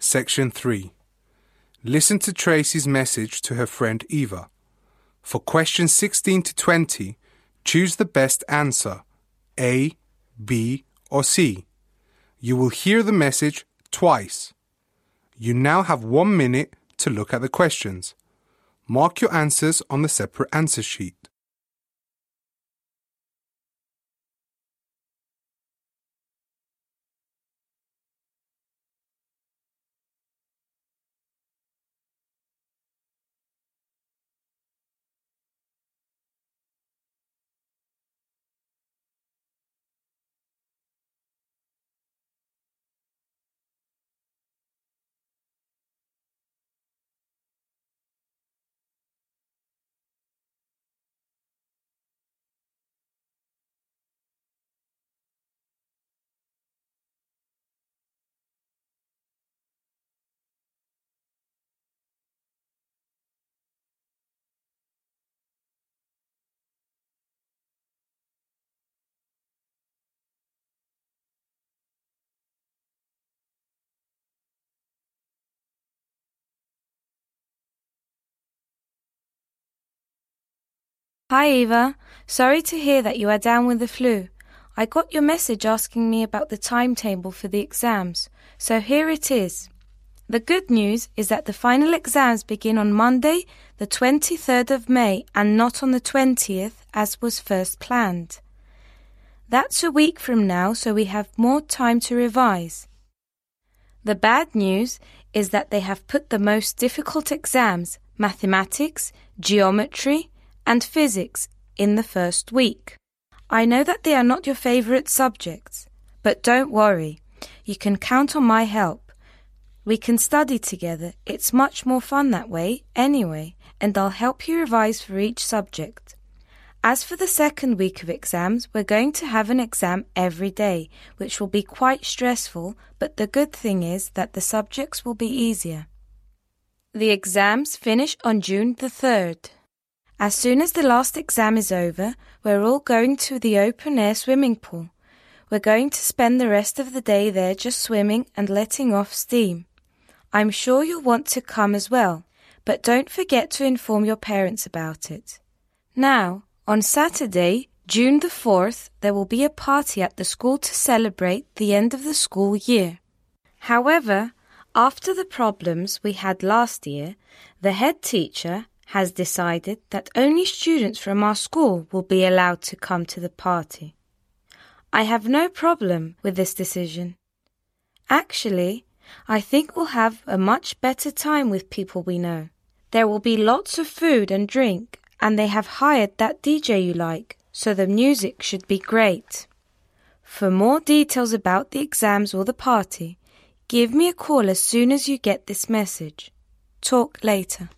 Section 3. Listen to Tracy's message to her friend Eva. For questions 16 to 20, choose the best answer, A, B, or C. You will hear the message twice. You now have 1 minute to look at the questions. Mark your answers on the separate answer sheet. Hi Eva, sorry to hear that you are down with the flu. I got your message asking me about the timetable for the exams, so here it is. The good news is that the final exams begin on Monday, the 23rd of May, and not on the 20th as was first planned. That's a week from now, so we have more time to revise. The bad news is that they have put the most difficult exams, mathematics, geometry, and physics, in the first week. I know that they are not your favourite subjects, but don't worry. You can count on my help. We can study together. It's much more fun that way, anyway, and I'll help you revise for each subject. As for the second week of exams, we're going to have an exam every day, which will be quite stressful, but the good thing is that the subjects will be easier. The exams finish on June the 3rd. As soon as the last exam is over, we're all going to the open-air swimming pool. We're going to spend the rest of the day there just swimming and letting off steam. I'm sure you'll want to come as well, but don't forget to inform your parents about it. Now, on Saturday, June the 4th, there will be a party at the school to celebrate the end of the school year. However, after the problems we had last year, the head teacher has decided that only students from our school will be allowed to come to the party. I have no problem with this decision. Actually, I think we'll have a much better time with people we know. There will be lots of food and drink, and they have hired that DJ you like, so the music should be great. For more details about the exams or the party, give me a call as soon as you get this message. Talk later.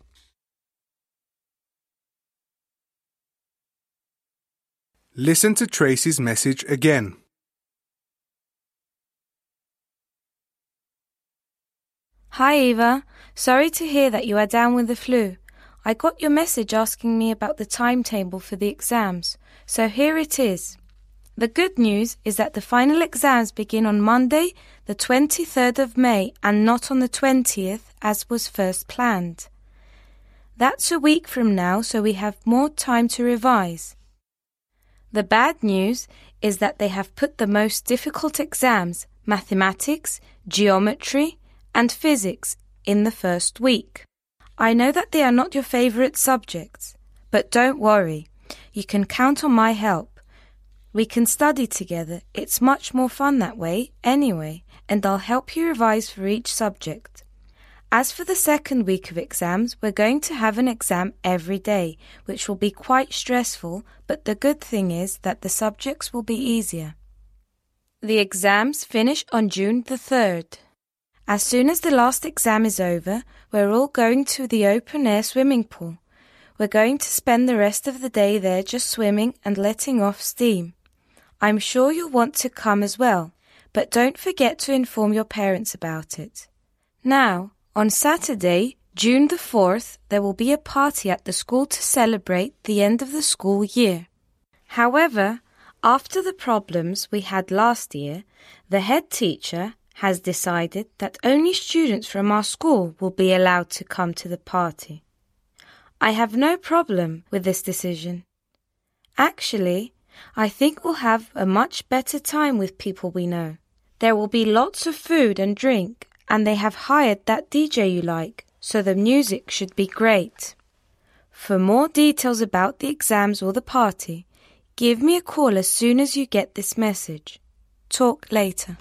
Listen to Tracy's message again. Hi Eva, sorry to hear that you are down with the flu. I got your message asking me about the timetable for the exams, so here it is. The good news is that the final exams begin on Monday, the 23rd of May, and not on the 20th as was first planned. That's a week from now, so we have more time to revise. The bad news is that they have put the most difficult exams, mathematics, geometry, and physics, in the first week. I know that they are not your favourite subjects, but don't worry. You can count on my help. We can study together. It's much more fun that way, anyway, and I'll help you revise for each subject. As for the second week of exams, we're going to have an exam every day, which will be quite stressful, but the good thing is that the subjects will be easier. The exams finish on June the 3rd. As soon as the last exam is over, we're all going to the open-air swimming pool. We're going to spend the rest of the day there just swimming and letting off steam. I'm sure you'll want to come as well, but don't forget to inform your parents about it. Now, on Saturday, June the 4th, there will be a party at the school to celebrate the end of the school year. However, after the problems we had last year, the head teacher has decided that only students from our school will be allowed to come to the party. I have no problem with this decision. Actually, I think we'll have a much better time with people we know. There will be lots of food and drink, and they have hired that DJ you like, so the music should be great. For more details about the exams or the party, give me a call as soon as you get this message. Talk later.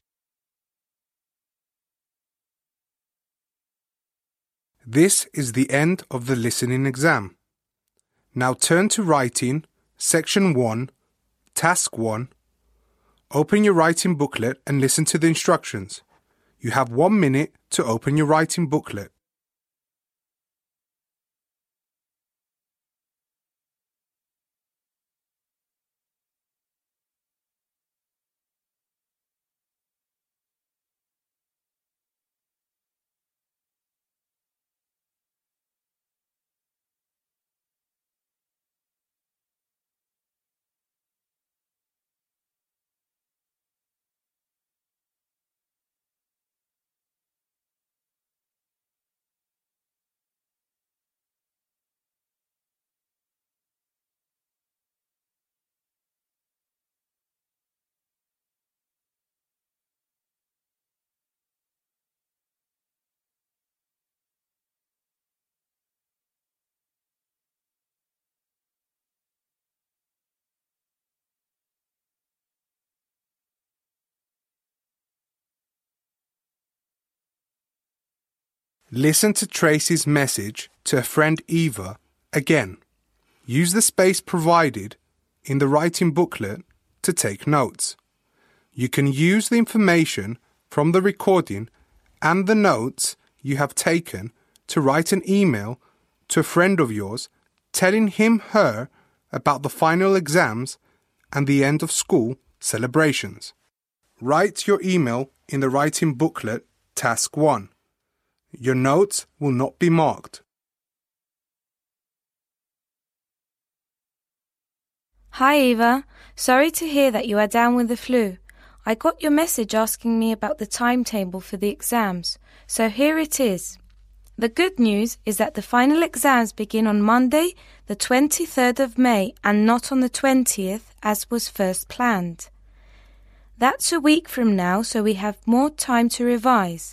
This is the end of the listening exam. Now turn to writing, section 1, task 1. Open your writing booklet and listen to the instructions. You have 1 minute to open your writing booklet. Listen to Tracy's message to her friend Eva again. Use the space provided in the writing booklet to take notes. You can use the information from the recording and the notes you have taken to write an email to a friend of yours telling him/her about the final exams and the end of school celebrations. Write your email in the writing booklet, task 1. Your notes will not be marked. Hi Eva, sorry to hear that you are down with the flu. I got your message asking me about the timetable for the exams, so here it is. The good news is that the final exams begin on Monday, the 23rd of May, and not on the 20th as was first planned. That's a week from now, so we have more time to revise.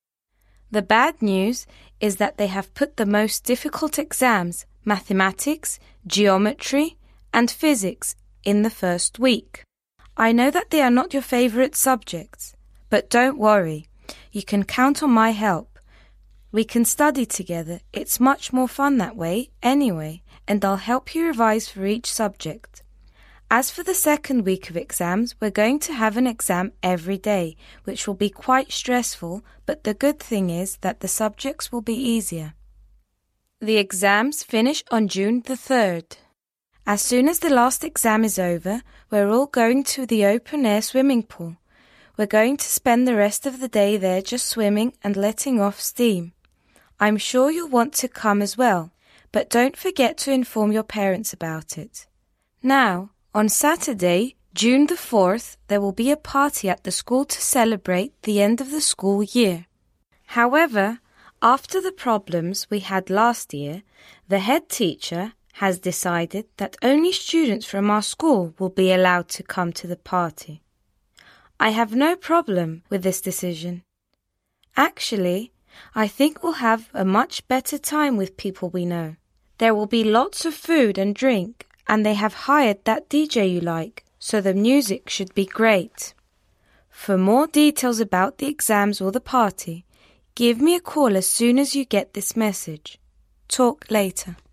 The bad news is that they have put the most difficult exams, mathematics, geometry, and physics, in the first week. I know that they are not your favorite subjects, but don't worry. You can count on my help. We can study together. It's much more fun that way, anyway, and I'll help you revise for each subject. As for the second week of exams, we're going to have an exam every day, which will be quite stressful, but the good thing is that the subjects will be easier. The exams finish on June the 3rd. As soon as the last exam is over, we're all going to the open-air swimming pool. We're going to spend the rest of the day there just swimming and letting off steam. I'm sure you'll want to come as well, but don't forget to inform your parents about it. Now, on Saturday, June the 4th, there will be a party at the school to celebrate the end of the school year. However, after the problems we had last year, the head teacher has decided that only students from our school will be allowed to come to the party. I have no problem with this decision. Actually, I think we'll have a much better time with people we know. There will be lots of food and drink, and they have hired that DJ you like, so the music should be great. For more details about the exams or the party, give me a call as soon as you get this message. Talk later.